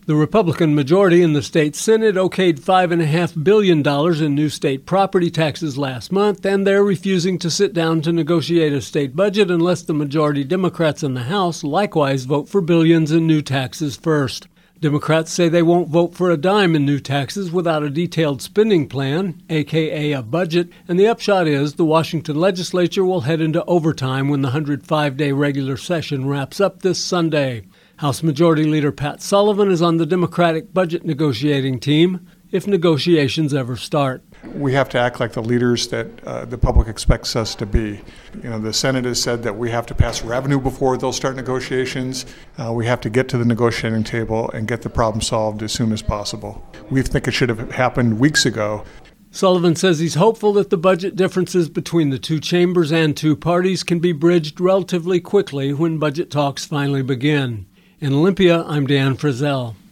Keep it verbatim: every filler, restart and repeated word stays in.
The Republican majority in the state Senate okayed five point five billion dollars in new state property taxes last month, and they're refusing to sit down to negotiate a state budget unless the majority Democrats in the House likewise vote for billions in new taxes first. Democrats say they won't vote for a dime in new taxes without a detailed spending plan, aka a budget, and the upshot is the Washington legislature will head into overtime when the one hundred five day regular session wraps up this Sunday. House Majority Leader Pat Sullivan is on the Democratic budget negotiating team, if negotiations ever start. We have to act like the leaders that uh, the public expects us to be. You know, the Senate has said that we have to pass revenue before they'll start negotiations. Uh, we have to get to the negotiating table and get the problem solved as soon as possible. We think it should have happened weeks ago. Sullivan says he's hopeful that the budget differences between the two chambers and two parties can be bridged relatively quickly when budget talks finally begin. In Olympia, I'm Dan Frizzell.